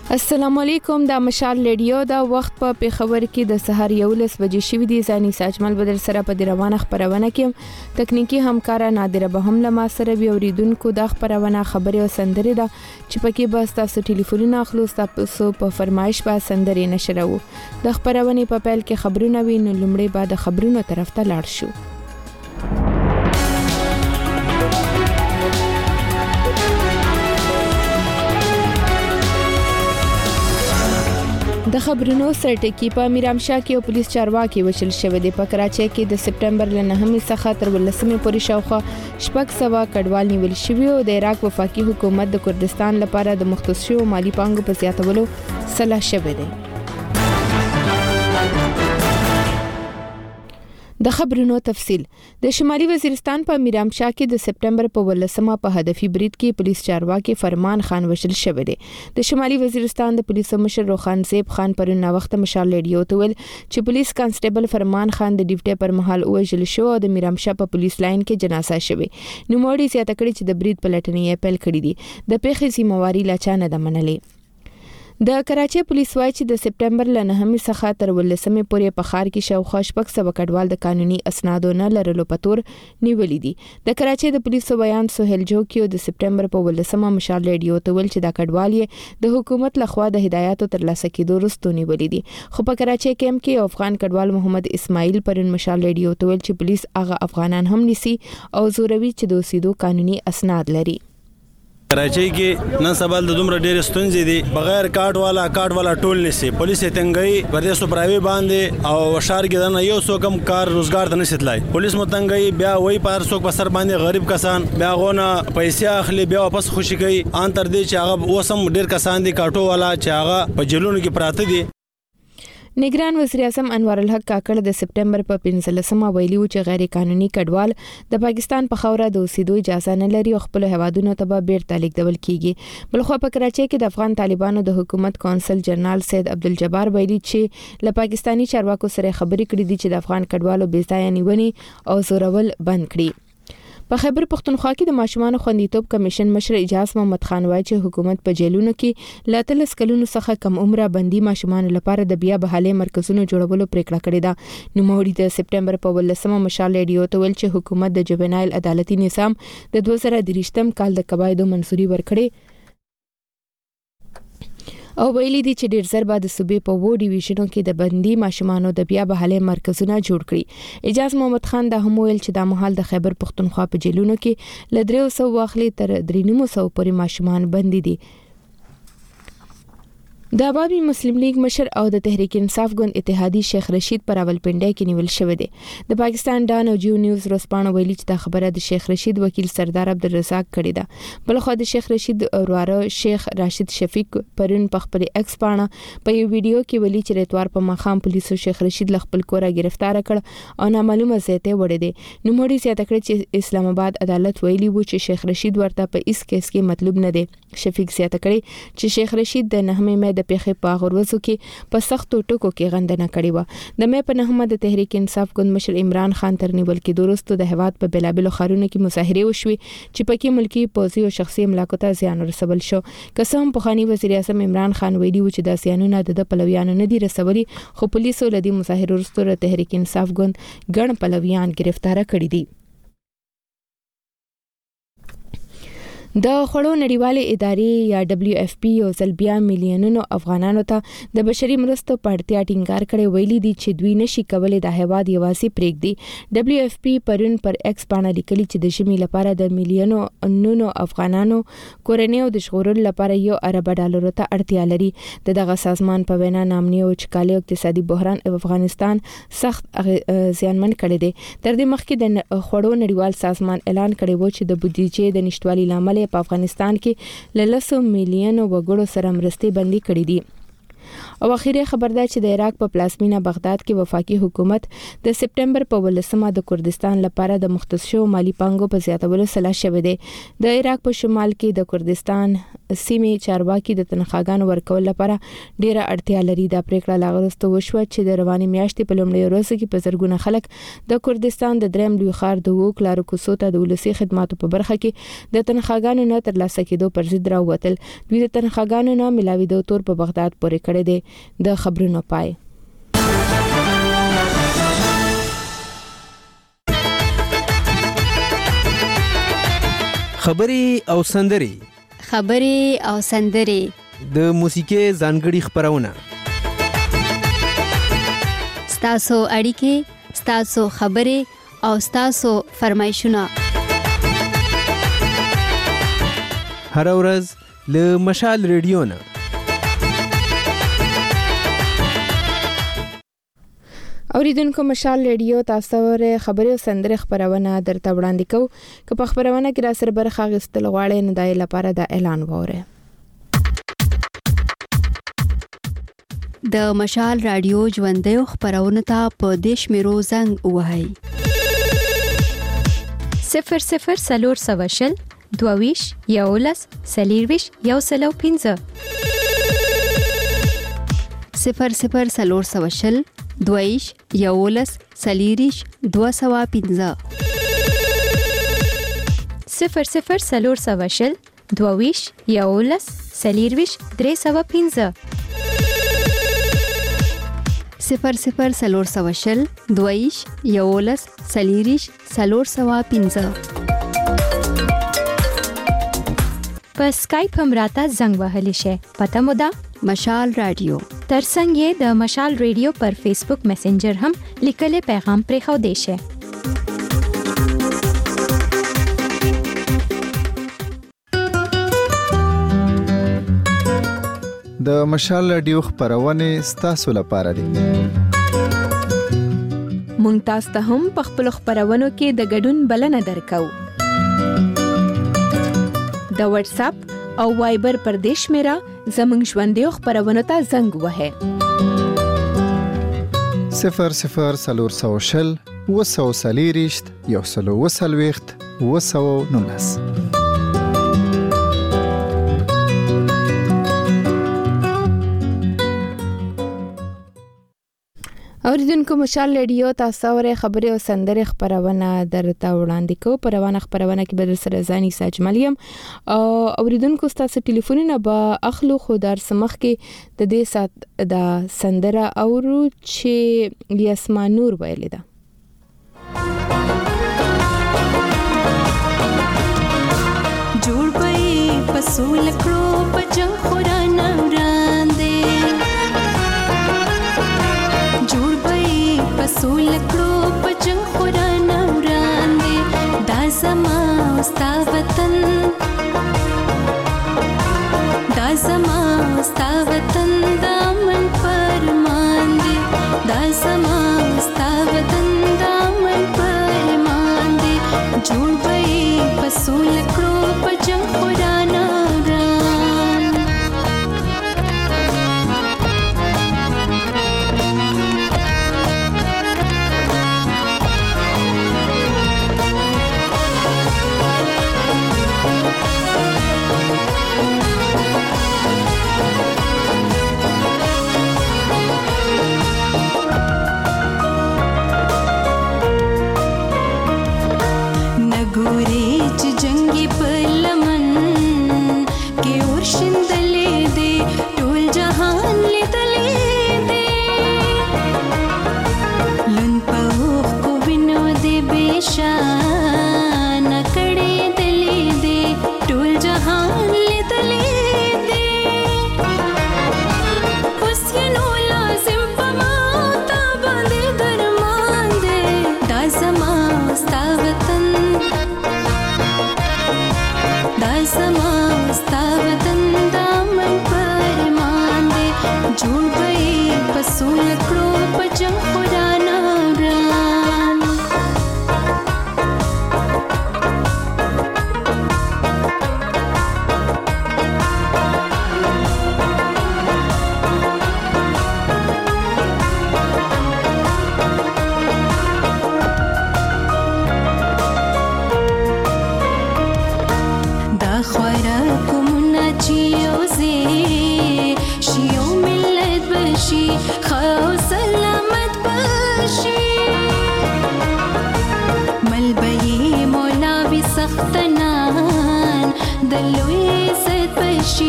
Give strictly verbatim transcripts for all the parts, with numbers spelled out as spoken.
السلام علیکم، دا مشال ریډیو دا وخت په پیښور کې د سحر یولس بجې شوې دي. ځاني ساجمل بدر سره په روانه خبرونه کې تکنیکی همکارا نادره به هم لمه سره بیا اوریدونکو د خبرونه خبري او سندري دا چې پکې به تاسو ټلیفونونه اخلو تاسو په فرمایش به سندري نشرو. د خبرونه په پیل کې خبرونه وینو، لومړی بعد خبرونو طرف ته لاړ شو. د خبرونو سرټکی په میرامشاه کې او پولیس چارواکي وشل شوې د په کراچۍ کې د سپټمبر ل نهمې څخه تر ولسمې پورې شاوخوا شپږ سوه کډوال نیول شوي او د عراق وفاقي حکومت د کردستان لپاره د مختص شوو مالی پانګو په زیاتولو سلا شوې ده. د خبرونو تفصیل. د شمالي وزیرستان په میرامشاه کې د سپټمبر په ولسمه په هدفي برید کې پولیس چارواکي فرمان خان وشل شوی دی. د شمالي وزیرستان د پولیسو مشر روخان زیب خان پرون وخت مشال ریډیو ته ویل چې پولیس کانسټیبل فرمان خان د ډیوټي پر مهال وژل شو او د میرامشاه په پولیس لاین کې جنازه شوی. نو موړي زیاته کړي چې د برید پلټنې اپیل کړی دي. د پیښې ذمہواری لا چا نه ده منلې. د کراچۍ پولیس وايي چې د سپټمبر ل نهمې څخه تر ولسمې پورې په ښار کې شاوخوا شپږ سوه کډوال د قانوني اسنادو نه لرلو په تور نیولې دي. د کراچۍ د پولیسو بیان سهیل جوکیو د سپټمبر په ولسمه مشال ریډیو ته ویل چې دا کډوال یې د حکومت لخوا د هدایاتو ترلاسه کېدو وروسته نیولې دي. خو په کراچۍ کیمپ کې افغان کډوال محمد اسماعیل پرون مشال ریډیو ته ویل چې پولیس هغه افغانان هم نیسي او زوروي چې د اوسېدو قانوني اسناد لري. کراچۍ کې نن سبا د دومره ډېر ستونزې دي، بغیر کارت والا کارت والا ټول نسی، پولیس تنګي ورته سپراوي باندې او شهر کې نه یو څو کم کار روزګار ته نشتلای. پولیس متنګي بیا وای پر څوک په سر باندې غریب کسان بیا غونه پیسې اخلي بیا واپس خوشي کوي. ان تر دې چې هغه اوسم ډېر کسان دي کاټو والا چې هغه په جیلونو کې پراته دي. نگران وزیر اعظم انور الحق کاکړ د سپټمبر په پنځلسمه ویلي و چې غیر قانوني کډوال د پاکستان په خاوره د اوسېدو اجازه نه لري او خپل هوادونو ته به بیرته لیږدول کیږي. بلخو په کراچۍ کې د افغان طالبانو د حکومت کونسل جنرال سید عبدالجبار ویلي چې له پاکستانی چارواکو سره خبرې کړې دي چې د افغان کډوالو بې ځایه نیونې او زورول بند کړي. په خیبر پښتونخوا کې د ماشومان خوندیتوب کمیشن مشر اجاز محمد خان وایي چې حکومت په جیلونو کې له اتلس کلونو څخه کم عمره بندي ماشومان لپاره د بیا بحالي مرکزونو جوړولو پریکړه کړې ده. نو موړي د سپټمبر په ولسمه مشال ریډیو ته ویل چې حکومت د جوینایل عدالتي نظام د دوه زره دریشتم کال د قواعدو منظوري ورکړې او ویلي دي چې ډیر زر بعد صوبې په وو ډیویژنو کې د بندي ماشومانو د بیا بحالي مرکزونه جوړ کړي. اجاز محمد خان د هم ویل چې د مهال د خیبر پښتونخوا په جیلونو کې ل درې سوه واخلي تر درې نیم سوه پورې ماشومان بندي دي. د عوامي مسلم لیگ مشر او د تحریک انصاف ګوند اتحادی شیخ رشید پر راولپنډي کې نیول شوی دی. د پاکستان ډان او جیو نیوز روسپانو ویلي چې د خبره د شیخ رشید وکیل سردار عبدالرزاق کړی ده. بلخو د شیخ رشید ورواره شیخ راشد شفیق پرون په خپل ایکس پاڼه په یو ویډیو کې ویلي چې راتوار په مخام پولیسو شیخ رشید ل خپل کور گرفتار کړ او نامعلومه ځای ته وړي دي. نو موړي زیاته کړ چې اسلام آباد عدالت ویلي و چې شیخ رشید ورته په اس کیس کې مطلوب نه دی. شفیق زیاته کړي چې شیخ رشید د نهمې مې د پیښې په غوروزو کې په سختو ټکو کې غندنه کړې و. د مې په نهمه د تحریک انصاف ګوند مشر عمران خان تر نیول کې دوروستو د هواد په بلابلو خارونو کې مظاهره وشوي چې پکې ملکی پوځي او شخصي املاکو ته زیان رسول شو. قسم پخوانی وزیر اعظم عمران خان ویلي و چې د زیانونو د پلویانو نه دي رسولي، خو پولیسو لدی مظاهره وروسته د تحریک انصاف ګوند ګڼ پلویان گرفتار کړي دي. د خړو نړیوالې ادارې یا دبليو اف پی یو ځل بیا میلیونونو افغانانو ته د بشري مرستو په اړتیا ټینګار کړی. ویلي دي چې دوی نشي کولای د هیواد یوازې پرېږدي. دبليو اف پی پرون پر ایکس باندې لیکلي چې د ژمي لپاره د میلیونو نونو افغانانو کورنیو د ژغورلو لپاره یو ارب ډالر ته اړتیا لري. دغه سازمان په وینا نامني او چکالي اقتصادي بحران افغانستان سخت زیانمن کړی دی. تر دې مخکې د خړو نړیوال سازمان اعلان کړی و چې د بودیجې د نشټوالي لامل په افغانستان کې ل لسو میلیونو وګړو سره مرستې بندي کړې دي. او اخیری خبر ده چې د عراق په پلازمینه بغداد کې وفاقي حکومت د سپټمبر په ولسمه د کردستان لپاره د مختص شو مالی پانګو په زیاتولو سلا شوې ده. د عراق په شمال کې د کردستان سیمې چارواکي د تنخواګانو ورکول لپاره ډیره اړتیا لري. دا پریکړه لاغرسته وشوه چې د رواني میاشتې په لومړۍ ورځ کې په زرګونه خلک د کردستان د دریم لوی ښار د وو کلارو کوڅو ته د ولسی خدماتو په برخه کې د تنخواګانو نه ترلاسه کېدو پر ضد راووتل. دوی د تنخواګانو نه ملاویدو تور په بغداد پورې کړی دی. د خبرونو پای. خبري او سندري خبري او سندري د موسیقي ځانګړي خبرونه ستاسو اړیکې ستاسو خبري او ستاسو فرمایشونه هر ورځ له مشال ریډیو نه. اوریدونکو مشال ریډیو تاسو ور خبري او سندره خبرونه درته وړاندې کوو. که په خبرونه کې را سره برخه غستل غواړئ نو دای لپاره د اعلان وره. د مشال رادیو ژوندۍ خبرونه ته په دیش میرو زنګ وهاي صفر صفر سلور سواشل دوویش یولس سلیرویش یو سلو پنځه صفر صفر سلور سواشل دویش یولس سلیریش دو سوا پنځه صفر صفر سلور سواشل دوویش یولس سلیرویش درې سوا پنځه صفر صفر سلور سواشل دویش یولس سلیریش سلور سوا پنځه. په اسکایپ هم راته زنګ وهلی شي. پته مو ده مشال رادیو. ترڅنګ یې د مشال ریډیو پر فیسبوک میسنجر هم لیکلي پیغام پرې خو دی شي. د مشال رادیو خبرونه ستاسو لپاره دي. مونږ تاسو ته هم په خپل خبرونو کې د ګډون بلنه درکو. د واتس اپ او وایبر پر دیش میرا زمنګ ژوندۍ خبرونه ته زنګ وهه. صفر صفر سلور سوشل وسو سلیریشت یو سلو وسلويخت وسو نونس. اوریدونکو مشال ریډیو تاسو ور خبري او سندره خبرونه درته وړاندې کوو. په روانه خبرونه کې بدل سره ځاني ساجملیم او اوریدونکو تاسو ټلیفونونه به اخلو خو در سمخ کې د دې سات د سندره اورو چې یاسما نور ویل ده. جوړ پي پسول کړو پجن خورانه وړاندې جوړ پي پسول کړو پجن خورانه وړاندې دا زما ستا وطن دا زما ستا وطن دا من فرمان دي دا زما ستا وطن دا من فرمان دي جوړ پي پسول کړو پجن خورانه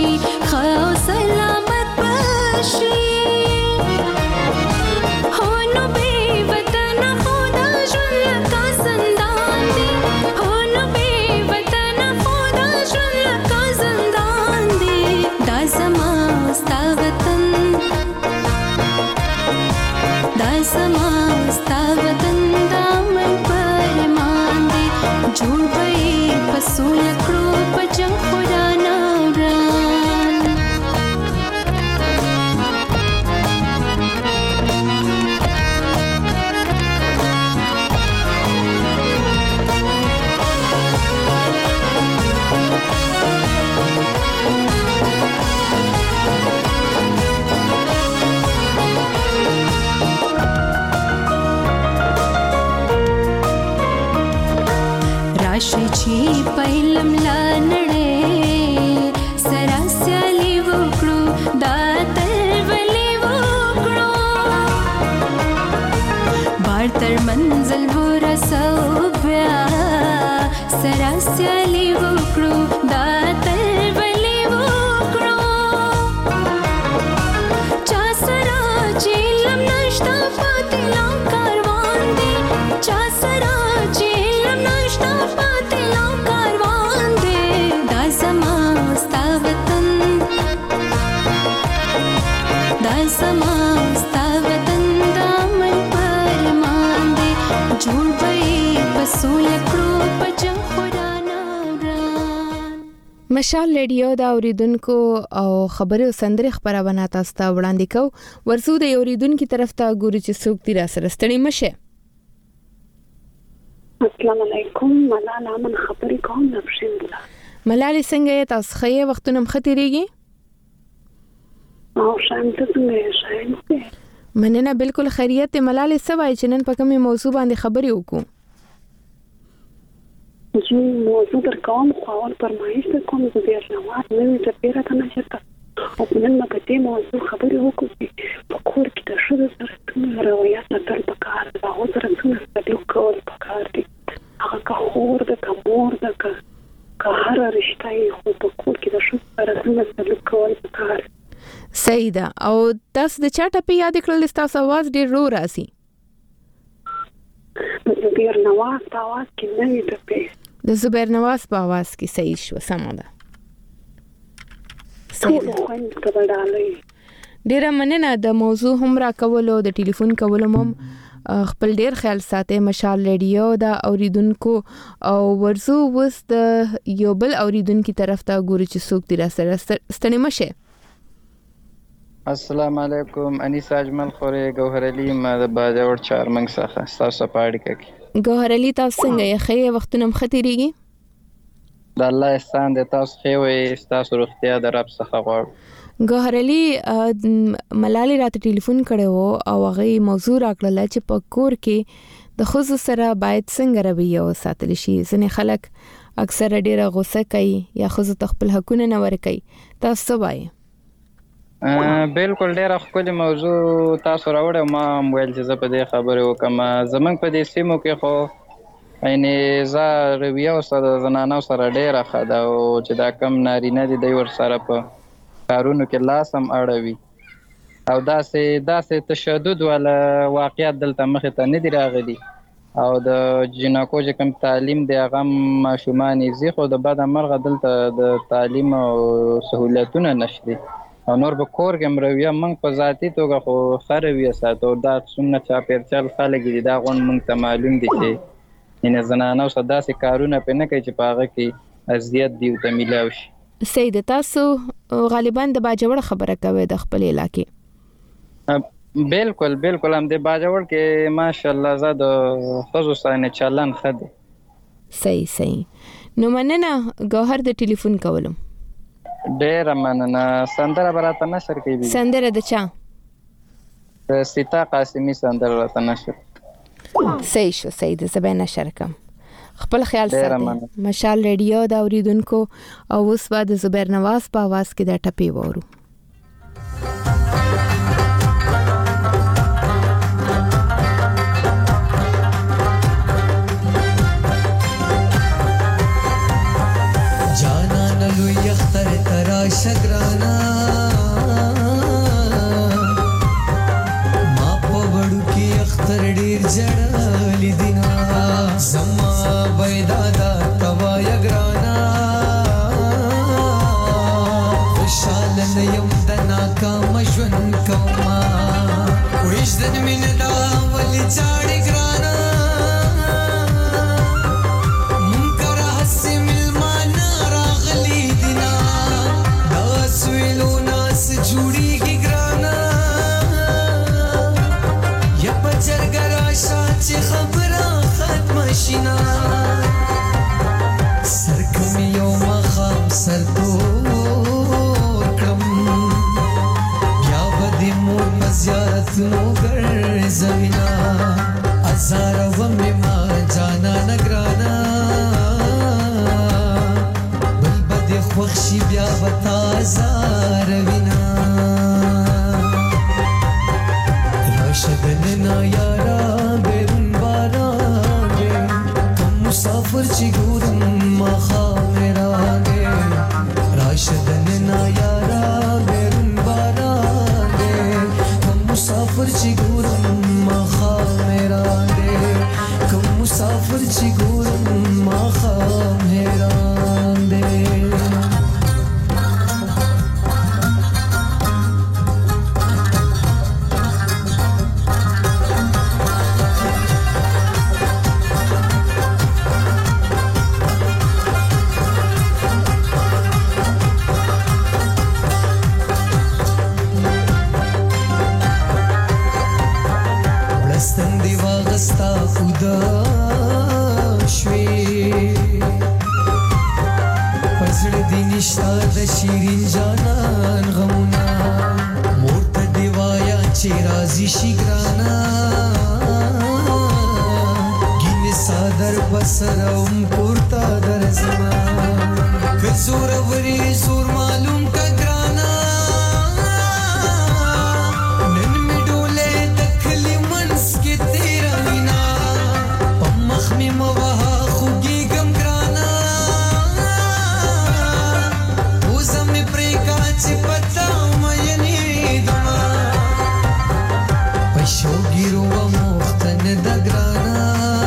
بشي خو سلامت بشي هونو بی وطن خدا ژوند لکه زندان دی هونو بی وطن خدا ژوند لکه زندان دی دا زما ستا وطن دا زما ستا وطن دا من پرمان دی جوړ به پسول کړو په جنگ خدا نوران راشي چې پهلم لا نړۍ سره سیالي وکړو دا تلولي وکړو بار تر منزل ورسو بیا سره سیالي وکړو دا تلولي وکړو چا سره چې لم نشتا پاتې لا کاروان دی چا سره چې لم نشتا پاتې لا کاروان دی دا زما ستا وطن دا زما ستا وطن دا من پرمان دی جوړ به پسول کړو په جنگ خدا نوران مشال ریډیو دا اوریدونکو او خبري او سندري خبرونه تاسو ته وړاندې کو ورسو د اوریدونکو طرف ته ګوري چې څوک تیر سره ستړي مشه السلام علیکم ملاله من خبرې کوم نفشین بولا ملالي څنګه یې تاسو خې وختونه مختيريږي او شایم ته څنګه یې شایم مننه بالکل خیریت ملالي سوای چې نن په کومه موضوع باندې خبرې وکړو جی موضوع در کوم خپل پرمایش ته کوم د دې نوات نوې ته پیرا کنه شته او نن ما په دې موضوع خبرې وکړو په کور کې د شوه سره څنګه روایت تر پکار دا او سره څنګه سلوک کول پکار دي هغه که خور د کمور د که هر رشتہ خو په کور کې د شوه سره څنګه سلوک کول پکار صحیح ده او تاسو د چا ټپه یاد کړل تاسو आवाज ډیر رو راسي د زبیر نواز په आवाज کې نوې ټپه د زبیر نواز په आवाज کې صحیح شو سم ده ټول خوند کبډالې ډیر مننه د موضوع هم را کولو د ټلیفون کولو هم خپل ډیر خیال ساتي مشال ریډیو دا اوریدونکو او ورزو وس د یو بل اوریدونکو طرف ته ګوري چې څوک تیر سره ستنې مشه السلام علیکم انیس اجمل خوري گوهر علی ما د باجوړ چارمنګ څخه تاسو پاړی کوي گوهر علی تاسو څنګه یې خې وختونه مختيريږي د الله احسان د تاسو خې وي تاسو روغتیا د رب څخه غواړم گوهر علی ملالي راته ټلیفون کړو او هغه موضوع راکړل چې په کور کې د خصوص سره باید څنګه رویه وساتل شي ځنې خلک اکثر ډیره غوسه کوي یا خصوص خپل حقونه نه ورکوي تاسو وایي بالکل ډیره خپل موضوع تاسو راوړم ما موبایل چې په دې خبره وکم زمنګ په دې سیمو کې خو یعنی زه رویه سره زنانو سره ډیره خاده او چې دا کم نارینه دي د ور سره په کارونو کې لاسم اړوي او داسې داسې تشدد ولا واقعیت دلته مخه ته نه دی راغلي او د جنکو چې کوم تعلیم دی هغه ماشومان زی خو د بعد مرغه دلته د تعلیم او سہولتونه نشته او نور به کور کې مرویه موږ په ذاتی توګه خو خرویه ساتو دا څومره چا پیرچل خلک دي دا غون موږ ته معلوم دي چې ان زنانو صدا سي کارونه په نه کوي چې پاغه کې اذیت دی او ته ملاوي شي سید تاسو غالبا د باجوړ خبره کوي د خپل علاقې بالکل بالکل هم د باجوړ کې ماشاءالله زاد خصوص سره چلن خد صحیح صحیح نو مننه گوهر د ټلیفون کولم ډیر مننه سندره براته نشر کوي سندره د چا سیتا قاسمی سندره راته نشر صحیح شو صحیح د زبې نشر کوم خپل خیال ساتئ مشال ریډیو دا اوریدونکو او اوس بعد زبیر نواز په आवाज کې دا ټپی وورو جانا نلو یختر ترا شګرا ډیر جړل دینا زما بيدادا توا یګرانا خوشال نه یم د ناکام ژوند کوما وښدن مين دا ول چاړي ګرانا منکر حسم المانا راغلی دینا دا سویلو ناس جوړي کی ګرانا یا پچر ګراشا چې خبره ختم شینا سرکم یو مخام سرتو زیارت نو گر زمینا ازار و مما جانا نگرانا بل بد خوخشی بیا بتا ازار وینا راشدن نا یارا بیرون بارانگے کم مسافر چی گورم مخا میرانگے راشدن نا یارا بیرون بارانگے مسافر چی گورم مخا میران دے کم مسافر چی گورم مخا میران دے شیرین جانان غمونا مورت دیوایا چه رازی شگرانا گین سادر بسرم پورتا در زمان که زور وری زور معلوم کگرانا نن می ڈولے دکھلی منس کے تیرا وینا پمخ می مواها خوگی گم گرانا چې پتاو مې دما پښو ګیرو مختن د ګرانا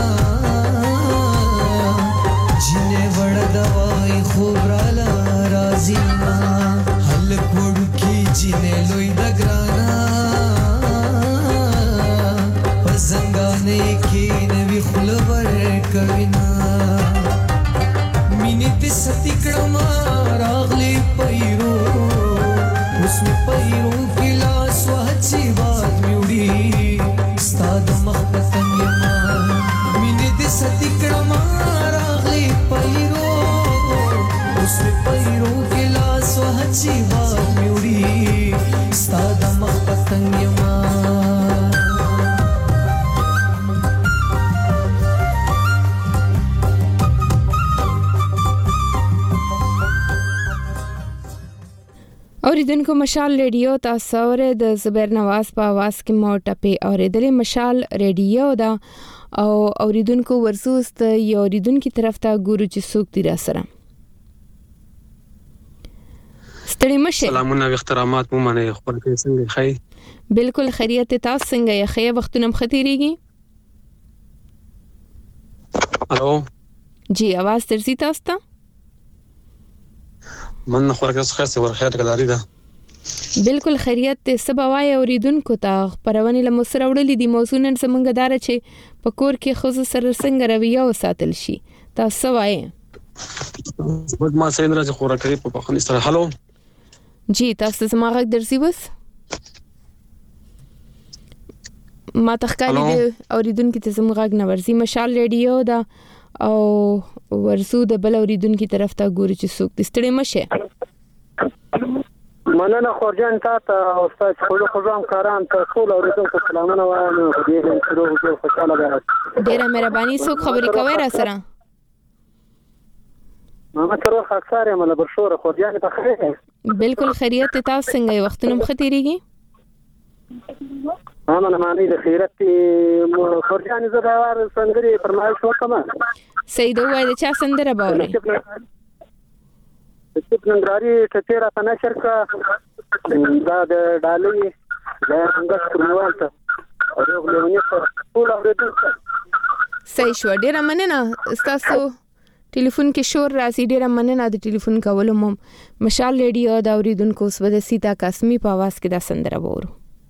جنې وړ دوای خوبرالا رازینا حل کوړو کې جنې لوی د ګرانا پزنګانې کې نوې خلور کوینا مینې ته ستی کړم راغلي پیرو उसमें पैरों की लाश वहची बात म्यूडी स्ताद मखपतन यमान मिने दिस तिकड़ा मारा गली पैरो उसमें पैरों की लाश वहची बात म्यूडी स्ताद मखपतन यमान اوریدونکو مشال ریډیو تاسو اورئ د زبیر نواز په आवाज کې مو ټپه اوریدلې مشال ریډیو دا او اوریدونکو ورسوس ته یو اوریدونکو طرف ته ګورو چې څوک دی را سره ستړي مشه سلامونه او احترامات مو منه خپل کې څنګه خی بالکل خیریت تاسو څنګه یې خی وختونه مختيريږي الو جی आवाज ترسي تاسو ته من خو راځه خاصه ور خیر کداري ده بالکل خیریت ته سباوای اوریدونکو ته پرونی له مسر وړلې دي موضوع نن سمنګ دار چې پکور کې خو سره څنګه رویه وساتل شي تاسو وایي خود ما سین راځه خو راکړي په خپل سره هالو جی تاسو زما غږ درځي بس ما تخکاری دي اوریدونکو ته زما غږ نه ورزي مشال ریډیو دا او ورسو د بل اوریدونکو طرف ته ګوري چې څوک دستړي مشه مننه خورجان تا ته استاد خپل خزام کاران ته ټول اوریدونکو سلامونه وایم دې له شروع او خوشاله ده ډیره مهرباني څوک خبرې کوي را سره ما تر وخت اکثر یم له برشور خورجان ته خیر بالکل خیریت تاسو څنګه وختونه مختيريږي امانه معنی د خیرت خورجان زړه څنګه فرمایش وکړه سید وای د چا سندره باوري چې ننګرهاري ټټیرا په نشر کا دا د ډالۍ د څنګه کړوالته او یو لیونی سره ټول اورېدل. صحیح شو. ډیره مننه ستاسو ټلیفون کې شور راځي. ډیره مننه د ټلیفون کولو. مم مشال ریډیو دا اوریدونکو سود سیتا قاسمی په आवाज کې دا سندره وورو.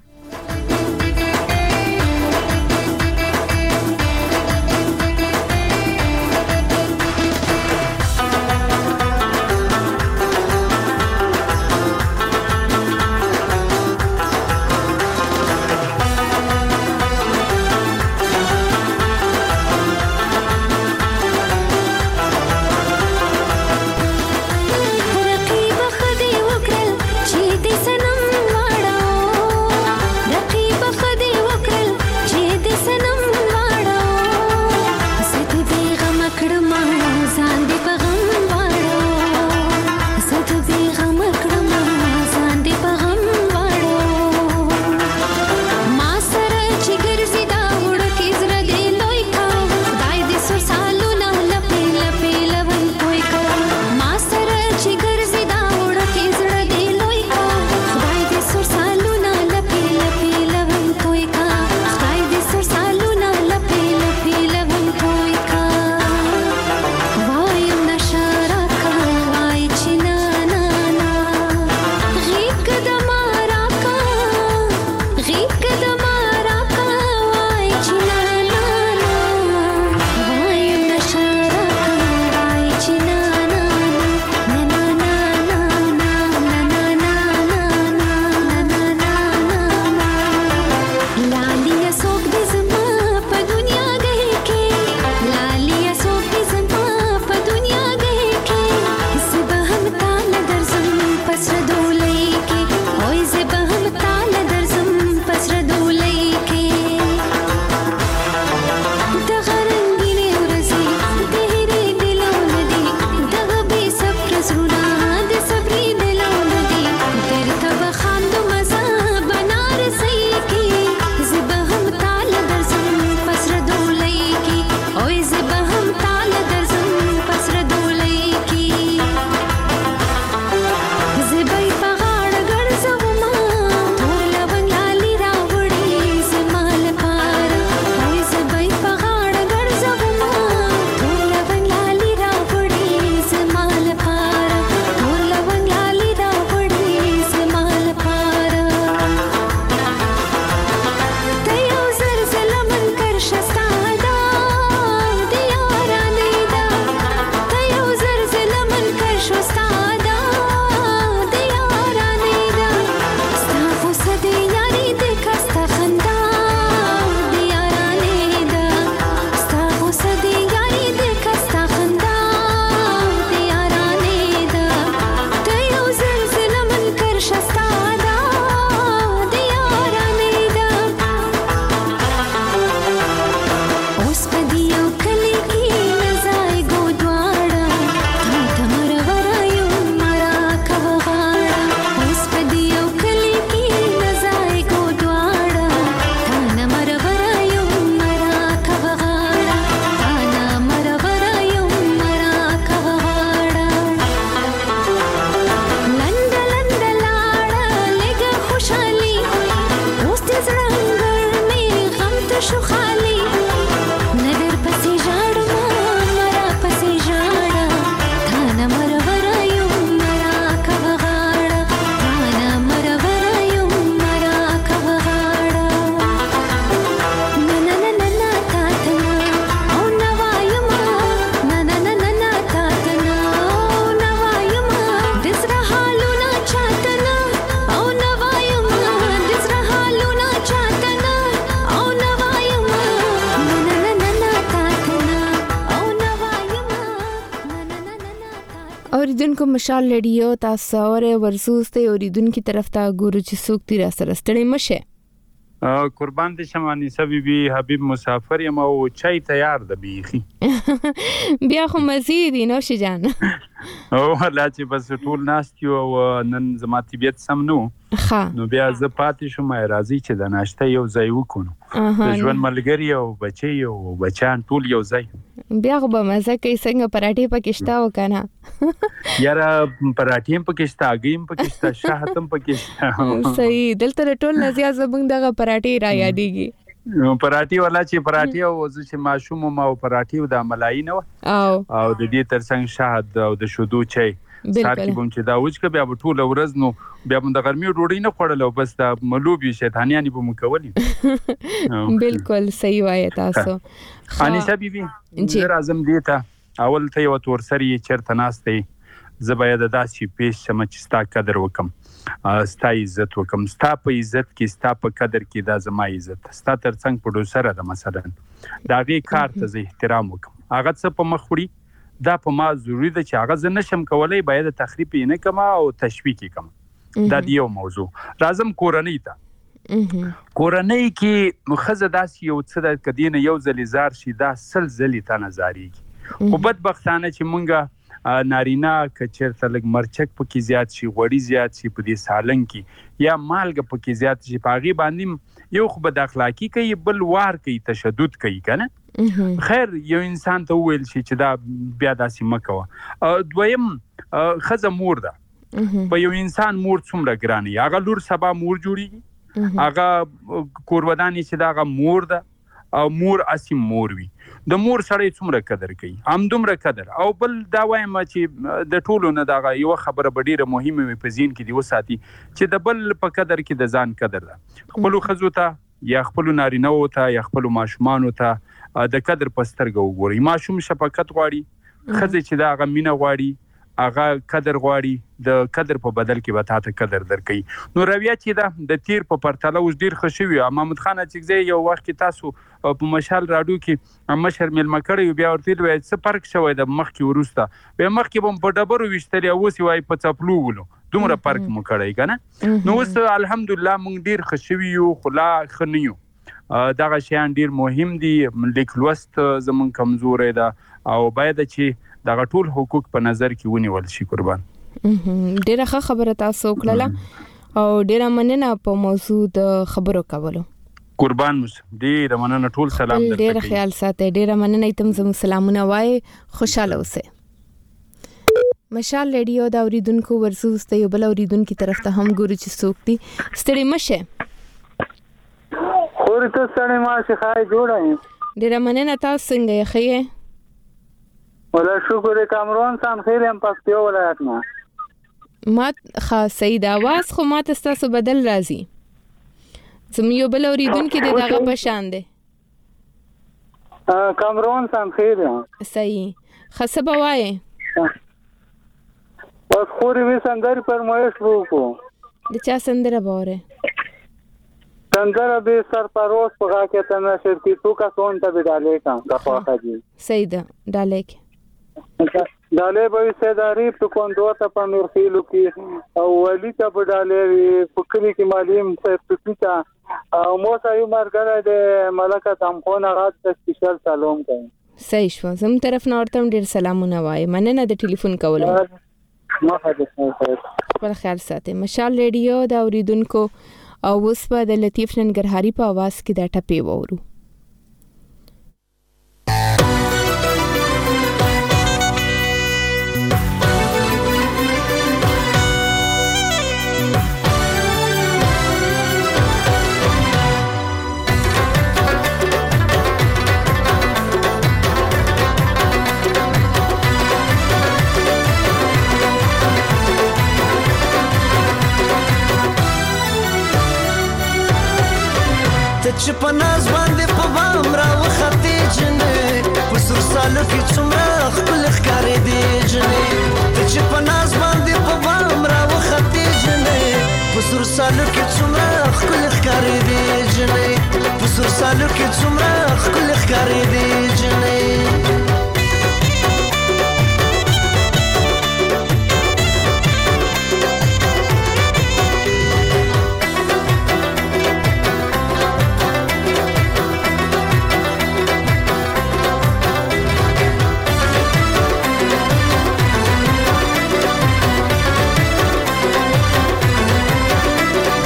اوریدونکو مشال ریډیو تاسو اوره ورسوس ته اوریدونکو طرف ته ګورو چې څوک تیر سره ستړي مشه. قربان دي شمانی سبي بي حبيب مسافر یم او چای تیار ده بيخي بیا خو مزید نو شي جان او الله چې بس ټول ناستیو او نن زما طبيعت سم نو نو بیا زه پاتې شوم راځي چې د ناشته یو ځای وکړو د ژوند ملګری او بچي او بچان ټول یو ځای بیا خو به مزه کوي څنګه پراټې پکښتا وکنه یاره پراټې پکښتا اګیم پکښتا شاهتم پکښتا صحیح دلته ټول نزیا زبنګ دغه پراټې را یادېږي پراټي ولا چې پراټي او چې ماشوم ما او پراټي د ملای نه او او د دې ترڅنګ شهد او د شودو چای ساتي بم چې دا وځ ک بیا ټول ورځ نو بیا د ګرمي ډوډۍ نه خوړل او بس دا ملوبي شیطانیانی به مکولې بالکل صحیح وایي تاسو انیسه بیبي زه اعظم دې ته اول ته یو تور سری چرته ناشته زه باید داسې پیش شم چې ستا قدر وکم ستا عزت وکم ستا په عزت کې ستا په قدر کې دا زما عزت ستا ترڅنګ پروډوسر ده مثلا دا غي کار ته زه احترام وکم هغه څه په مخ وړي دا په ما ضروری ده چې هغه زه نشم کولای باید تخریب نه کم او تشویق کم دا دیو موضوع لازم کورنۍ ته کورنۍ کې مخزه داسې یو څه د کدینه یو ځلیزار شي دا سل ځلی ته نظاری خو بدبختانه چې مونږه نارینا کچرته لګ مرچک پکې زیات شي غوړی زیات شي په دې سالنګ کې یا مالګه پکې زیات شي پاغي باندې یو خو بد اخلاقی کوي بل وار کوي تشدد کوي کنه خیر یو انسان ته ویل شي چې دا بیا داسې مکوه دویم خزه مور ده په یو انسان مور څومره ګراني هغه لور سبا مور جوړي هغه کورودانی چې دا هغه مور ده او مور اسی مور وي د مور سره څومره قدر کوي هم دومره قدر او بل دا وایم چې د ټولو نه دا یو خبره ډیره مهمه وي په ذهن کې دی وساتي چې د بل په قدر کې د ځان قدر ده خپل خزو ته یا خپل نارینه او ته یا خپل ماشومان ته د قدر پسترګو وګوري ماشوم شفقت غواړي خزه چې دا غمینه غواړي هغه قدر غواړي د قدر په بدل کې به تاسو قدر درکې نو رویه چې دا د تیر په پرتله اوس ډیر خوشوي محمد خان چې یو وخت کې تاسو په مشال راډیو کې مشر ملما کړی بیا ورته وای څه فرق شوی د مخ کې ورسته به مخ کې بم په ډبرو وشتل او سی وای په چپلو ولو دومره فرق مو کړی کنه نو اوس الحمدلله مونږ ډیر خوشوي یو خلا خنیو دغه شیان ډیر مهم دي لیک لوست زمون کمزورې ده او باید چې دغه ټول حقوق په نظر کې ونیول شي قربان ډیره ښه خبره تاسو وکړه او ډیره مننه په موضوع د خبرو کولو قربان مش ډیره مننه ټول سلام درته ډیره خیال ساتئ ډیره مننه تم زموږ سلامونه وای خوشاله اوسئ مشال ریډیو دا اوریدونکو ورسوس ته یو بل اوریدونکو طرف ته هم ګوري چې څوک دي ستړي مشه خوري ته ستړي ماشه خای جوړایم ډیره مننه تاسو څنګه یې خې ولا شکر کامرون سان خیر هم پښتو ولایت نه ما خاص سید आवाज خو ما تاسو بدل راځي زم یو بل اوریدونکو د دغه پشان دي کامرون سان خیر صحیح خصبه وای بس خوري وی سندر فرمایش وکړو د چا سندره بوره سندره به سرپروز په غاکه تنه شرکی تو کا کون ته بداله کا غفاخه دي سید ډاله ډاله به سیداری په کوندو ته په نور خېلو کې او ولی ته په ډاله فکری کې معلم ته پکتا او مو سایو مرګره د ملکه تامخونه غات ته سپیشل سلام کوم صحیح شو زم طرف نه ورته ډیر سلامونه وای مننه د ټلیفون کولو ما حاضر پر خیال ساتي مشال ریډیو دا اوریدونکو او اوس په د لطیف ننګرهاري په आवाज کې دا ټپي وورو چې په ناز باندې په بام را وختې جنې په سر سالو کې څومره خپل ښکارې دي جنې چې په ناز باندې په بام را وختې جنې په سر سالو کې څومره خپل ښکارې دي جنې په سر سالو کې څومره خپل ښکارې دي جنې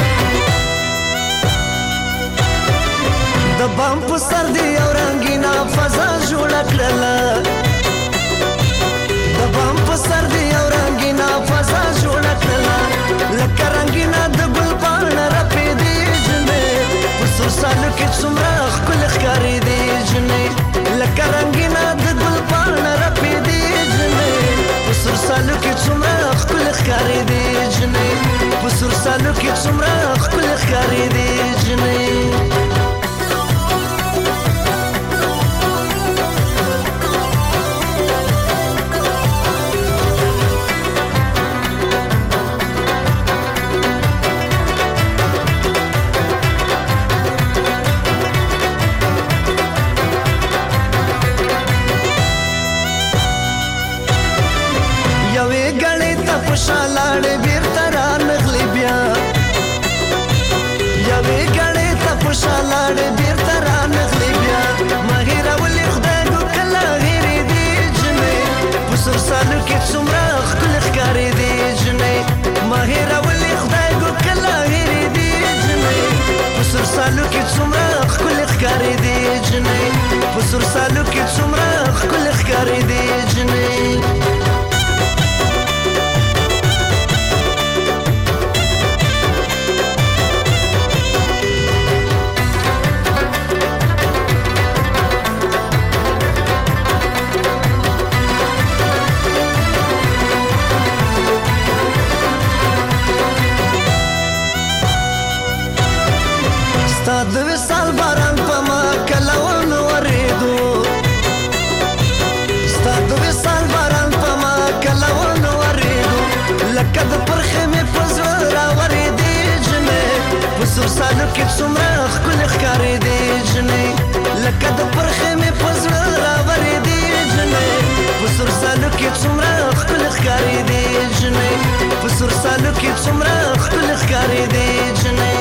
بام په سر دی او رنگینا څومره ښکلې ښکارېدې جنۍ شالاړې بیرته رانغلې بیا یوې ګړې ته په شالاړې بیرته رانغلې بیا ما هېرولې خدای ګو کله هېرېدې جنۍ په سر سالو کې څومره ښکلې ښکارېدې جنۍ ما هېرولې خدای ګو کله هېرېدې جنۍ په سر سالو کې څومره ښکلې ښکارېدې جنۍ په سر سالو کې څومره ښکلې ښکارېدې جنۍ د وصال باران په ما کله ونه ورېدو ستا د وصال باران په ما کله ونه ورېدو لکه د پرخې مې په زړه راورېدې جنۍ په سر سالو کې څومره ښکلې ښکارېدې جنۍ لکه د پرخې مې په زړه راورېدې جنۍ په سر سالو کې څومره ښکلې ښکارېدې جنۍ په سر سالو کې څومره ښکلې ښکارېدې جنۍ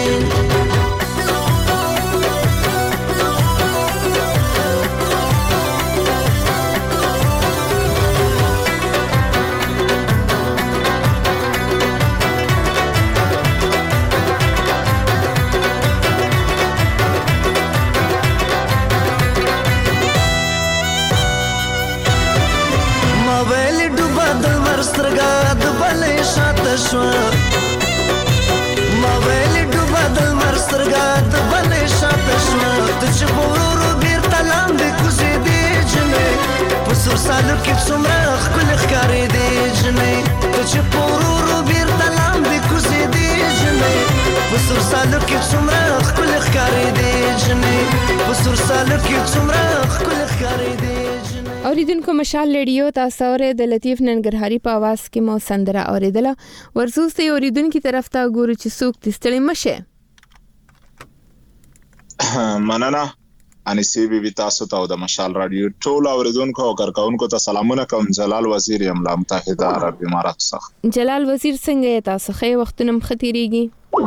سترګه د بلې شاته شوه ما ویلې ډوبه د لمر سترګه د بلې شاته شوه ته چې په ورو ورو بېرته لاندې کوزېدې جنۍ په سر سالو کې څومره ښکلې ښکارېدې جنۍ ته چې په ورو ورو بېرته لاندې کوزېدې جنۍ په سر سالو کې څومره ښکلې ښکارېدې جنۍ په سر سالو کې څومره ښکلې ښکارېدې اوریدونکو مشال ریډیو تاسو اورئ د لطیف ننګرهاري په आवाज کې مو سندره اوریدله ورزوسته اوریدونکو طرف ته ګورو چې څوک تستړي مشه مننه انیسی بی بی تاسو ته د مشال رادیو ټول اوریدونکو او کارکونکو ته سلامونه کوم جلال وزیر املا متحده عرب امارات څخه جلال وزیر څنګه تاسو خې وختونه مختيريږي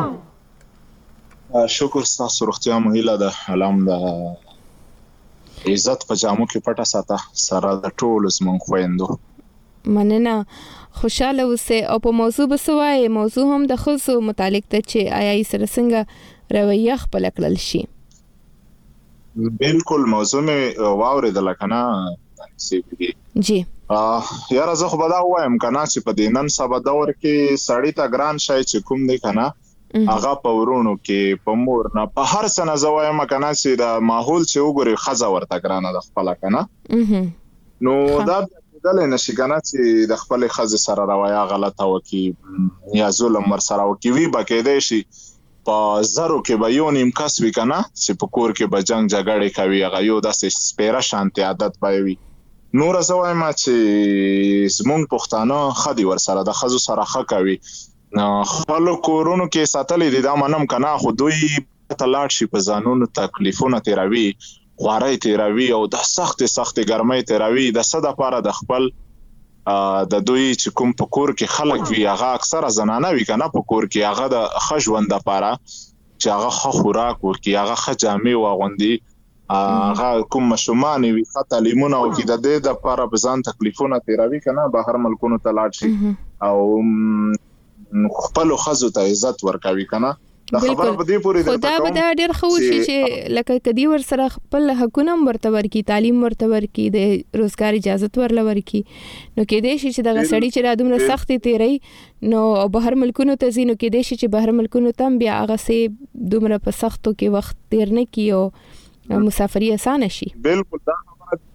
شکر تاسو روغتیا مو هیله ده الحمد عزت په جامو کې پټه ساته سره د ټول زمون خويندو مننه خوشاله اوسه او په موضوع بسوای موضوع هم د خصو متعلق ته چې آیا یې سره څنګه رویه خپل کړل شي بالکل موضوع می واوریدل کنه سی بي جی ا یاره زه خو به دا وایم کنه چې په دینن سبا دور کې سړی ته ګران شای چې کوم دی کنه هغه په ورونو کې په مور نه په هر څه نه زوایم کنه چې د ماحول چې وګوري خزه ورته ګرانه د خپل کنه نو دا دل نشي کنه چې د خپل خزه سره روایا غلطه وکي یا ظلم ور سره وکي وی بکې دی شي په زرو کې به یو نیم کس وی کنه چې په کور کې به جنگ جګړه کوي هغه یو داسې سپیره شانتي عادت پوي نور زوایم چې زمونږ پښتانه خدي ور سره د خزو سره خ کوي خپل کورونو کې ساتلې دي دا منم کنه خو دوی تلاړ شي په ځانونو تکلیفونه تیروي غوړی تیروي او د سخت سخت ګرمۍ تیروي د صد لپاره د خپل د دوی چې کوم په کور کې خلک وي هغه اکثره زنانه وي کنه په کور کې هغه د خښوند لپاره چې هغه خ خوراک ورکي هغه خ جامې واغوندي هغه کوم مشومان وي خاطر لیمونه او کې د دې د لپاره بزان تکلیفونه تیروي کنه بهر ملکونو تلاړ شي او خپل خزو ته عزت ورکوي کنه دا خبره په دې پوری ده خدا به دا ډېر خو شي چې لکه کدی ور سره خپل حقونه مرته ورکی تعلیم مرته ورکی د روزګار اجازه ورل ورکی نو کې دې شي چې د غسړی چې را دومره سختي تیری نو بهر ملکونو ته زینو کې دې شي چې بهر ملکونو تم بیا هغه سي دومره په سختو کې وخت تیر نه کیو مسافري اسانه شي بالکل دا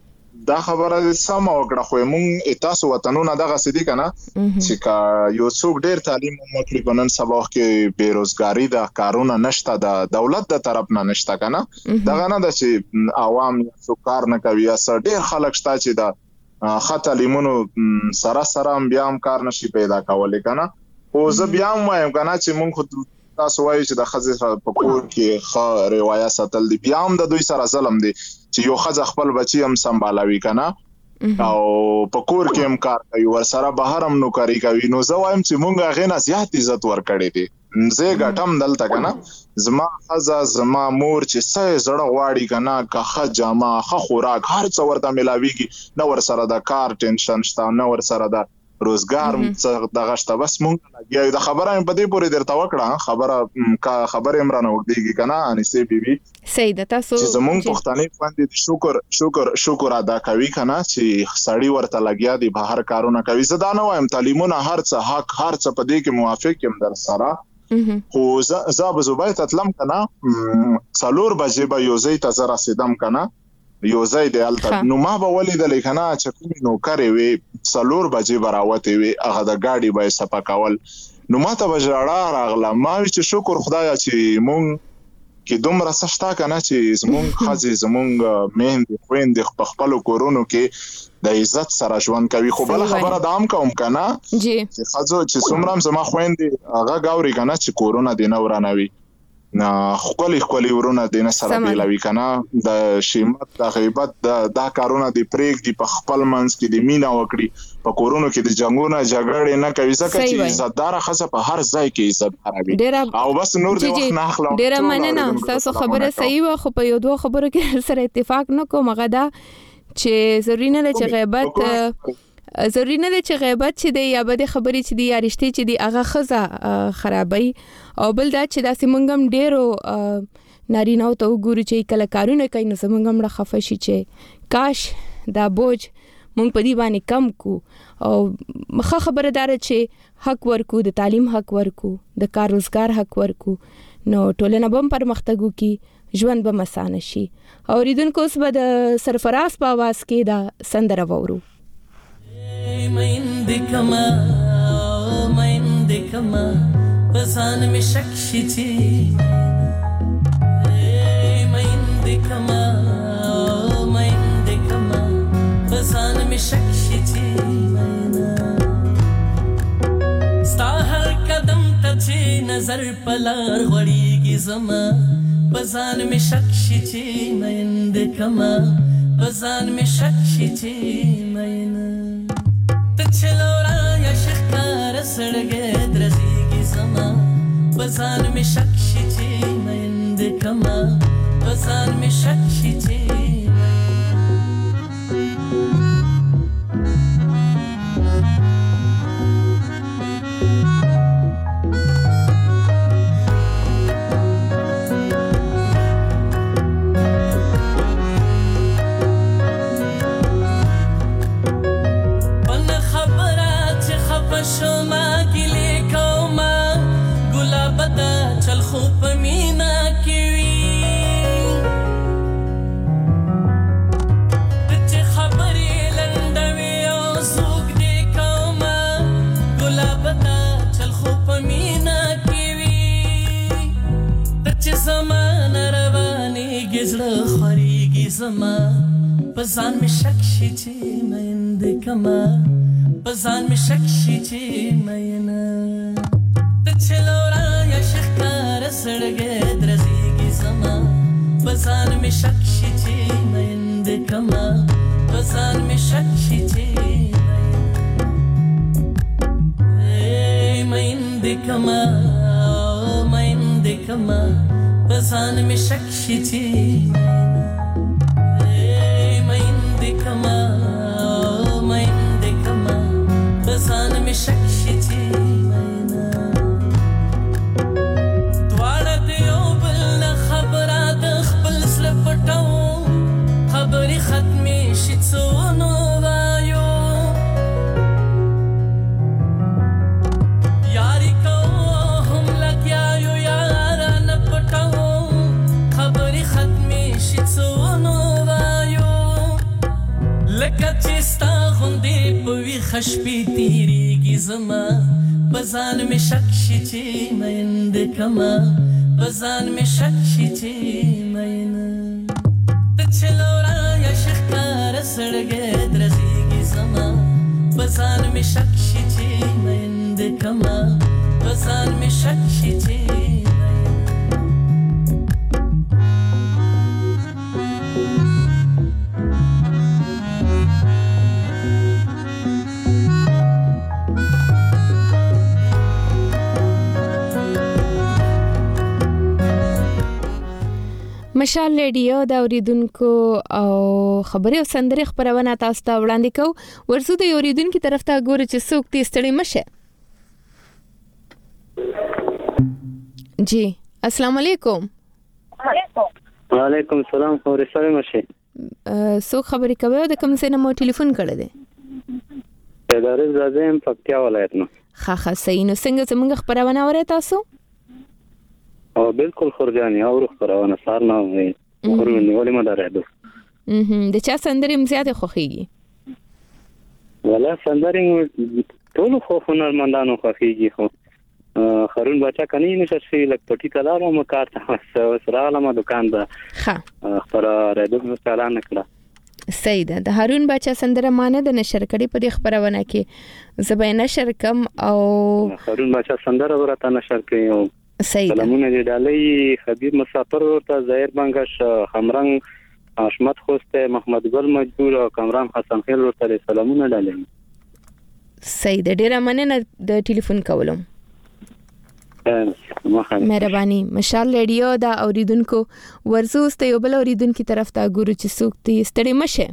دا خبره سم وکړه خو مونږ تاسو وطنونه دغه سدي کنه چې کا یو څوک ډیر تعلیم مو کړی بنن سبا کې بیروزګاری د کارونه نشته د دولت د طرف نه نشته کنه دغه نه د چې عوام څو کار نه کوي یا ډیر خلک شته چې د خاطر لیمونو سره سره بیا هم کار نشي پیدا کولای کنه او زه بیا هم وایم کنه چې مونږ خو تاسو وایي چې د خزې په کور کې خ روایت ساتل دی بیا هم د دوی سره ظلم دی چې یو خزه خپل بچي هم سمبالوي کنه او په کور کې هم کار کوي ور سره بهر هم نو کوي کوي نو زه وایم چې مونږ غینه زیات عزت ور کړی دی زه ګټم دلته کنه زما خزه زما مور چې سې زړه غواړي کنه که جامه خ خوراک هر څه ورته ملاويږي نو ور سره د کار ټینشن شته نو ور سره د روزګار دغه شته بس مونږ لګي د خبره په دې پورې درته وکړه خبره خبره عمران وګديږي کنه انسه بیبي سید تاسو چې زمونږ پښتني باندې شکر شکر شکر ادا کوي کنه چې سړی ورته لګیا دی بهر کارونه کوي زه دا نه وایم تعلیمونه هر څه حق هر څه په دې کې موافق یم در سره خو زه به زوبای تطلم کنه څلور بجې به یو ځای ته زرا سیدم کنه یو ځای دی الته نو ما به ولیدل کنه چې کوم نو کوي وي څلور بجې براوته وي هغه د گاډي به صفا کول نو ما ته بجړه راغله ما چې شکر خدای چې مونږ کې دومره سشتا کنه چې زمونږ خازي زمونږ مهندې خويندې په خپل کورونو کې د عزت سره ژوند کوي خو بل خبره دام کوم کنه جی چې خازو چې څومره زما خويندې هغه گاوري کنه چې کورونا دی نه ورانوي نه خپل خپل ورونه دینه سره بیلوي کنه د شیمت د غیبت د دا کارونه دی پریک دی په خپل منځ کې دی مینا وکړي په کورونو کې د جنگونو جګړې نه کوي ځکه چې عزتدار خاصه په هر ځای کې عزت خرابي او بس نور دی وخت نه اخلو ډیر مننه تاسو خبره صحیح و خو په یو دوه خبرو کې سره اتفاق نه کوم غدا چې ضروري نه چې غیبت ضروري نه چې غیبت چې دی یا بده خبرې چې دی یا رښتې چې دی هغه خزه خرابي او بل دا چې داسې مونږم ډیرو نارینه ته وګورو چې کله کارونه کوي نو زمونږ مړه خفه شي چې کاش دا بوج مونږ په دې باندې کم کو او مخه خبردار چې حق ورکو د تعلیم حق ورکو د کار روزګار حق ورکو نو ټولنه به پرمختګ وکړي ژوند به مسانه شي او ریدونکو اوس به د سرفراز په आवाज کې دا سندره وورو مایندکما مایندکما پسان می شکشی چی مایندکما مایندکما پسان می شکشی چی ستا هر قدم ته چې نظر پلار غړیږي زما پسان می شکشی چی مایندکما پسان می شکشی چی ماینا چلورا یا شخکار سړګې درځيږي زما بزان می شک شي چې مند کما بزان می شک شي چې شما ګلې کوما ګلاب دا چل خو پمینا کیوي چې خبرې لندوي او زوګ دې کوما ګلاب دا چل خو پمینا کیوي چې زمان رواني گزړه خوريږي زما پسان می شک شي چې مند کما پسان می شک شي چې مینا ته چلورا یا شخکار سړګې درځيږي زما پسان می شک شي چې مند کما پسان می شک شي چې اے مند کما مند کما پسان می شک شي چې اے مند کما بزان می شک شي چې مینا دواړه دیو بل نه خبره د خپل سره پټاو خبرې ختمې شي څو نو وایو یاري کو هم لګیا یو یار نه پټاو خبرې ختمې شي څو نو وایو لکه چې ستا غوندې په ویښه شپې تېرېږي زما په ځان مې شک شي چې مین دې کمه په ځان مې شک شي چې مین ته چې له ورایه ښکاره زړګی درزېږي زما په ځان مې شک شي چې مین دې کمه په ځان مې شک شي چې مشال ریډیو دا اوریدونکو او خبري او سندري خبرونه تاسو ته وړاندې کوو ورسو د اوریدونکو طرف ته ګوري چې څوک دې ستړي مشه. جی السلام علیکم. وعلیکم السلام. خبرې سره مشه. څوک خبرې کوي او د کوم ځای نه مو ټلیفون کړی دی؟ ادارې زادم پکتیا ولایت نه. ښه ښه صحیح. نو څنګه زموږ خبرونه اورئ تاسو؟ او بالکل خورجاني او خبرونه سار نه وي خورونه ولې ما درېدو. اها د چا سندرې مزياده خوخيږي؟ ولا سندرې ټول خو هنرمندانو خوخيږي خو خرون بچا کني نشه شي لک پټی کلارو ما کارته سره علامه دکان ده. ښه خبر راډیو مثلا نکړه. صحیح ده. د هارون بچا سندره مانه د نشر کړي په دې خبرونه کې زبې نشر کم او هارون بچا سندره ورته نشر کړي او صحیح ده. کلمونه دې ډالۍ خبير مسافر ورته ظاهر بنگش خمرنګ حشمت خوسته محمد ګل مجبور او کمران حسن خیل ورته سلامونه ډالۍ. صحیح ده. ډیره مننه د ټلیفون کولم. مهرباني. مشال ریډیو دا اوریدونکو ورزو ست یو بل اوریدونکو طرف ته ګورو چې څوک دې ستړي مشه.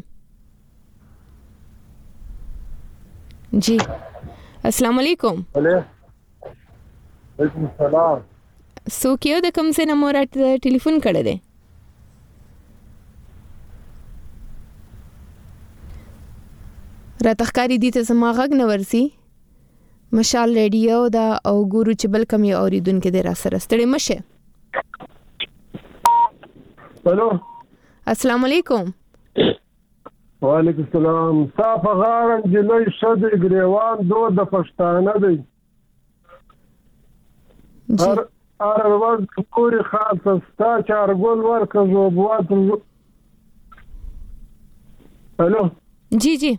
جی السلام علیکم. وعلیکم السلام. څوک یو د کوم څه نمبر ته ټلیفون کړی دی؟ راتخکاری دي ته زما غږ نه ورسي. مشال ریډیو دا او ګورو چې بل کوم یو اوریدونکو دې را سره ستړي مشه. الو السلام علیکم. وعلیکم السلام. صاف غارن جلوی شد ګریوان دو د پښتانه دی. هر هر ورځ کوري خاص ستا چارګول ورکه زوبوات. الو جی جی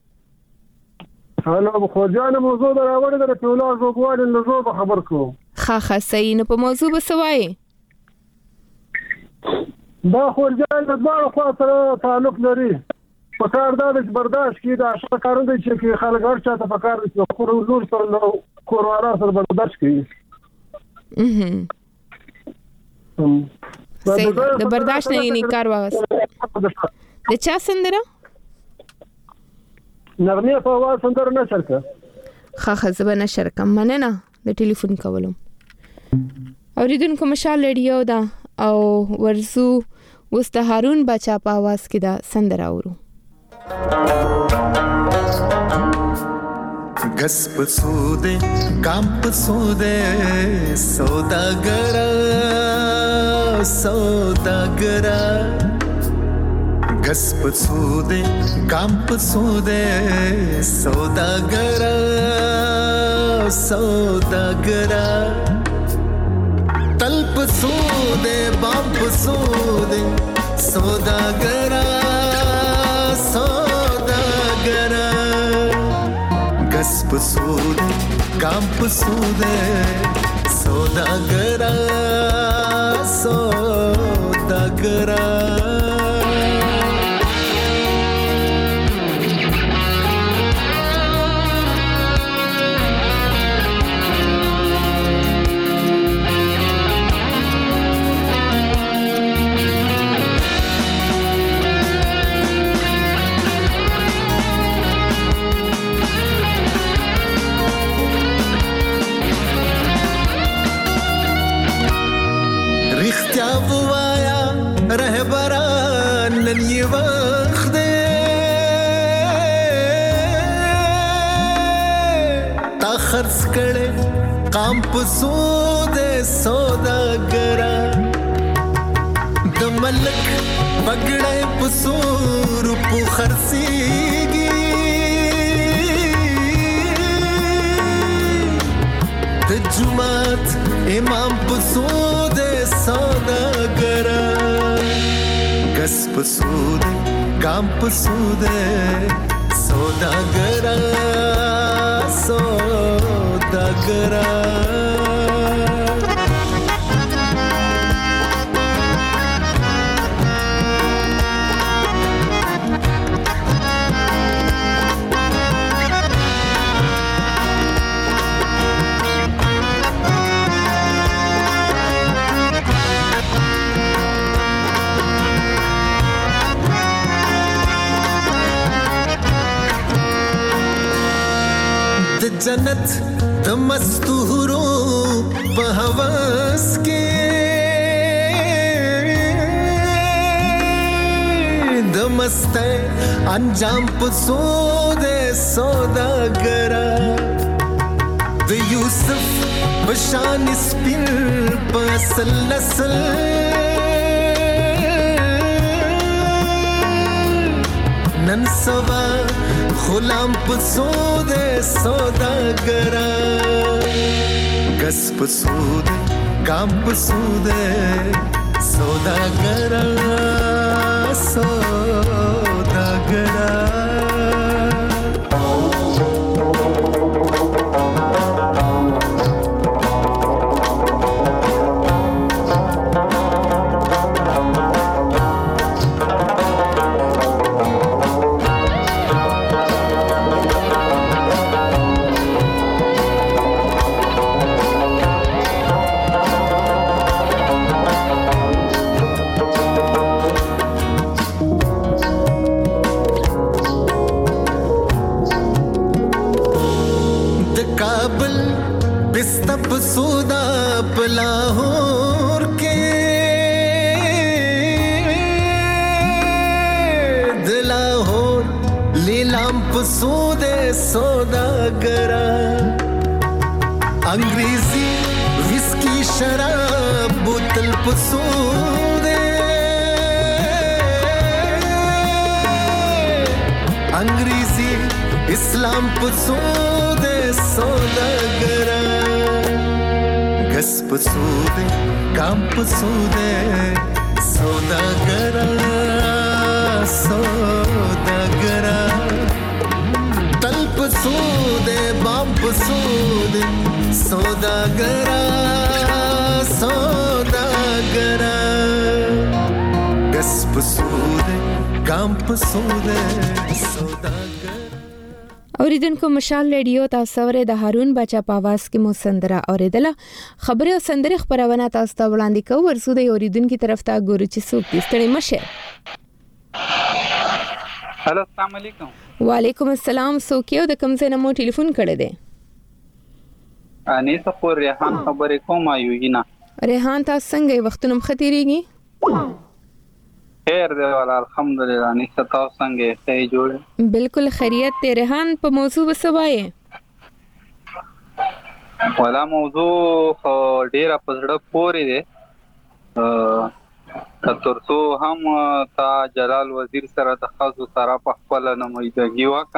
هلو خورجان موضوع در راوړی در په ولا زوبوال له زوب خبر کوم. ښه ښه صحیح. نو په موضوع به سوای دا خورجان د دوه خوا سره تعلق لري. په کار دا د برداشت کې دا څه کارونه چې خلک هر چا ته په کار دي خو نور سره کورونا سره برداشت کوي. اها د برداشت نه انکار واغس. د چا سندره؟ نغمه په आवाज سندره نه شرکه. ښه ښه زبر نه شرکه. مننه د ټلیفون کولو. اوریدونکو مشال ریډیو دا او ورزو وست هارون بچا په आवाज کې دا سندره اورو. गस पसूदे काम पसूदे सौदागरा सौदागरा गस पसूदे काम पसूदे सौदागरा सौदागरा तल पसूदे बाम पसूदे सौदागरा सौदागरा गस पसूदे काम पसूदे सौदागरा सौदागरा रहबरान नन ये वक्त ता खर्च करे काम पसूदे सौदागरा द मलक पगड़े पसूर पु खर्सी جمعت امام پسود سوداگرا کس پسود کام پسود سوداگرا سوداگرا जन्नत د مستورو په هوس کې د مست انجام په سود سوداګرا د یوسف بشان سپین په اصل نسل نن سبا غلام پسود سوداگرا کس پسود کام پسود سوداگرا سوداگرا سودا پلاہور کے دلاہور لیلام پسود سوداگرا انگریزی وسکی شراب بوتل پسود انگریزی اسلام پسود سوداگرا کس پسود کام پسود سوداگرا سوداگرا تل پسود بام پسود سوداگرا سوداگرا کس پسود کام پسود سوداگرا اوریدونکو مشال ریډیو تاسو ورې د هارون بچا په आवाज کې مو سندره اوریدله خبره او سندره خبرونه تاسو ته وړاندې کوو ورسو د اوریدونکو طرف ته ګورو چې څوک دې ستړي مشه هلو السلام علیکم وعلیکم السلام سوکیو د کوم ځای نه مو ټلیفون کړی دی اني څه پور ریحان خبرې کوم یوګینا ریحان تاسو څنګه وختونه مختيريږي خیر دی والا الحمدلله نه ستاسو څنګه صحیح جوړ بالکل خیریت دی ریحان په موضوع وسوایې والا موضوع ډیره پزړه پورې دی ترڅو هم تا جلال وزیر سره د خاصو سره په خپل نمایندګي وکړه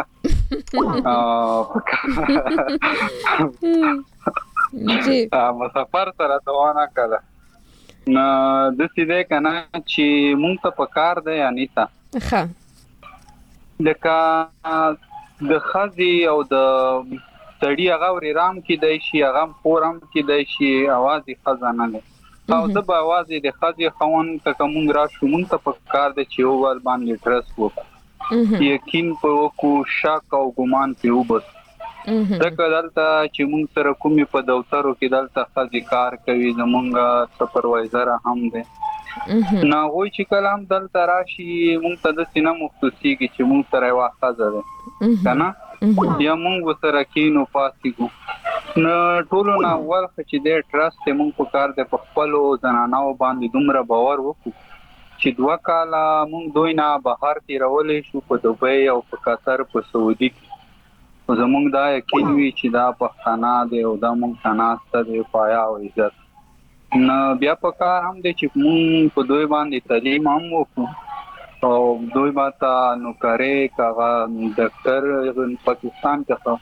جی مسافر سره دوانه کړه نو د سیده کنه چې مونږ ته پکار دی انیتا ښه لکه د خزي او د سړی هغه وري رام کې دی شي هغه فورم کې دی شي आवाज خزانه نه او د आवाज د خزي خوان ته کوم را شو مونږ ته پکار دی چې اول باندې ټرس وکړو یقین په کو شک او ګمان په وبس دغه دلته چې مونږ سره کومې په دفترو کې دلته خزي کار کوي زمونږ سپروایزر هم دی نه وای چې کلام دلته راشي مونږ ته د سینه مختصي کې چې مونږ سره واخازه ده کنه یا مونږ سره کینو پاسیګو نو ټولو نه اول چې د ټرست مونږ په کار د خپل زنانو باندې دومره باور وکړو چې دوه کاله مونږ دوی نه بهر تیرولې شو په دوبۍ او په قطر په سعودي زمونږ دا یقین وی چې دا پښتانه دی او دا مونږ تناسته دی پایا او عزت نو بیا په کار هم دی چې مونږ په دوی باندې تعلیم هم وکړو او دوی باندې نو کرے کا ډاکټر پاکستان ته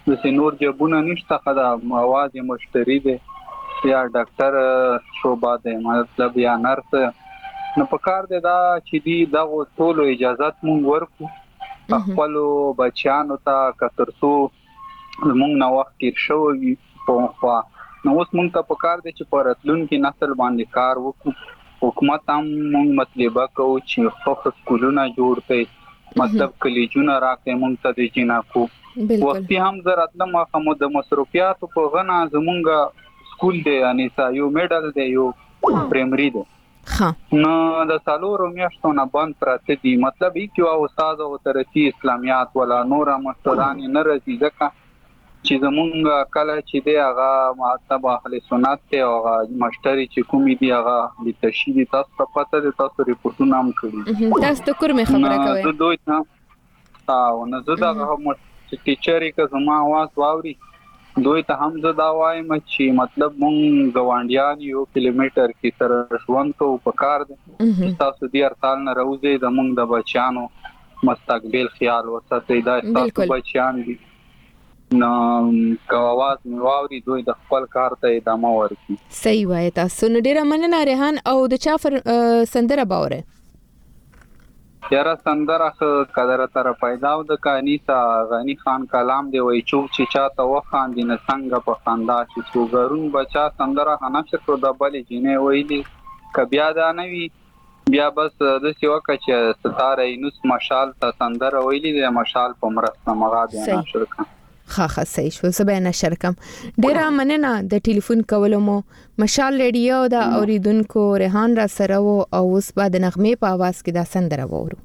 د نور جبونه نشته خدا مواد مشتری دی یا ډاکټر شوبه دی مطلب یا نرس نو په کار دی دا چې دی دا ټول اجازهات مونږ ورکو خپل بچیانو ته کترسو مونږ نو وخت تیر شوی په خوا نو اوس مونږ ته په کار دی چې په راتلونکي نسل باندې کار وکړو حکومت هم مونږ مطلبه کوو چې خو سکولونه جوړ کړي مطلب کلیجونه راکړي مونږ ته د جناکو وختي هم زراتله مخمو د مصروفیاتو په غنا زمونږ سکول دی یعنی یو میډل دی یو پرایمری دی نو د سالورو میاشتو نه بند پراته دي مطلب یې چې استاد او ترتیب اسلامیات ولا نور مستران نه راځي ځکه چې زمونږ کله چې دی هغه مطلب اهل سنت ته هغه مشتری چې کومې دی هغه د تشهید تاسو په پته د تاسو ریپورتونه هم کړی تاسو ته کومه خبره کوي نو دوی ته او نه زه دا چې ټیچرې که زما आवाज واوري دوی ته هم زه دا وایم چې مطلب مونږ ګوانډیان یو کیلومتر کې سره ژوند کوو په کار دی تاسو دې ارتال نه راوځي د مونږ د بچیانو مستقبل خیال وساتئ دا تاسو بچیان دي نو که आवाज میواوري دوی د خپل کار ته ادامه ورکړي صحیح وایي تاسو نو ډیره مننه ریحان او د چا سندره باوره یاره سندره قدر تر پیدا و د کانیسا غنی خان کلام دی وای چوک چې چاته وخاندي نه څنګه په خندا چې څوګرون بچا سندره هنه شکر د بلې جنې ویلي ک بیا دا نوی بیا بس د سیوا کچ ستاره اینوس مشال ته سندره ویلي د مشال په مرسته مغا دی نه شرکه خا خا صحیح شو زه به نشر کم ډیره مننه د ټلیفون کولو مو مشال ریډیو دا اوریدونکو ریحان را سره وو او اوس بعد نغمه په आवाज کې دا سندره وورو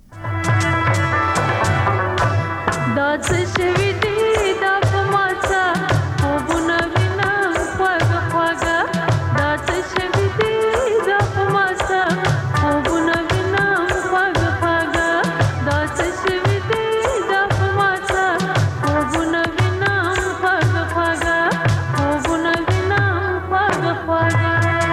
دا څه شوی دی دا په ماڅه خوبونه وینم خواږه خواږه دا څه شوی دی دا په ماڅه خوبونه وینم خواږه خواږه دا څه شوی دی دا په ماڅه خوبونه وینم خواږه خواږه خوبونه وینم خواږه خواږه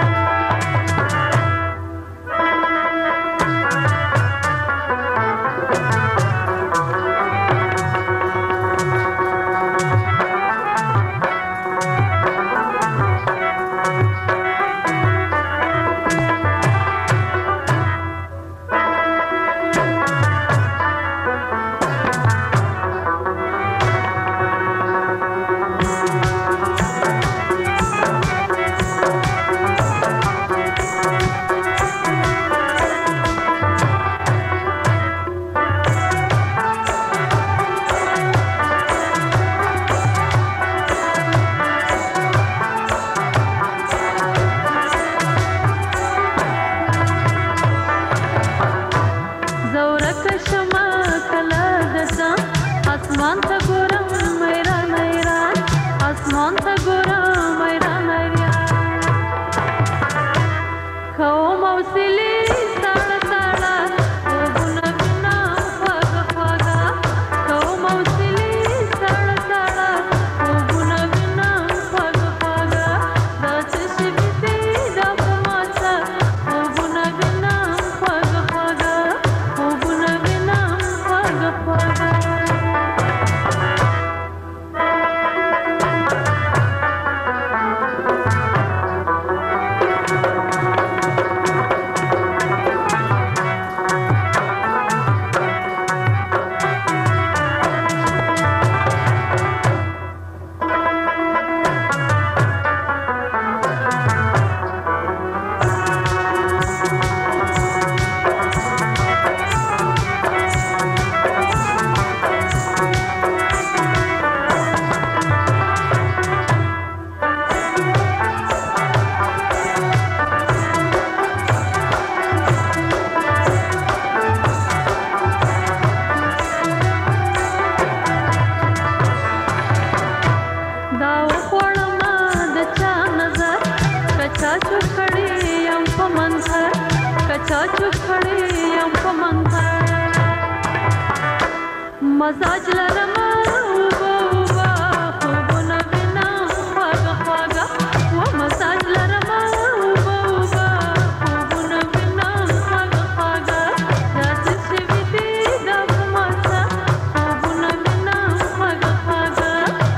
मजाज लरमा उबा उबा خوبونه وینم خواږه خواږه و مزاج لرما उबा उबा خوبونه وینم خواږه خواږه دا څه شوي دي دا په ماڅه خوبونه وینم خواږه خواږه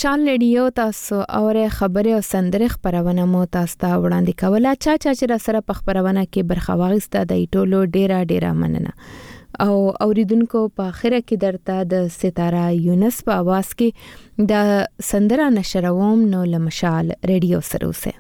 مشال ریډیو تاسو اوره خبره او سندره خبرونه مو تاسو ته وړاندې کوله. چا چا چې را سره په خبرونه کې برخه واغسته د ټولو ډیره ډیره مننه. او اوریدونکو په اخره کې درته د ستاره یونس په आवाज کې د سندره نشروم نو لمشال ریډیو سره اوسه.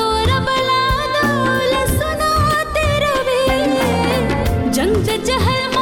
जंग जहर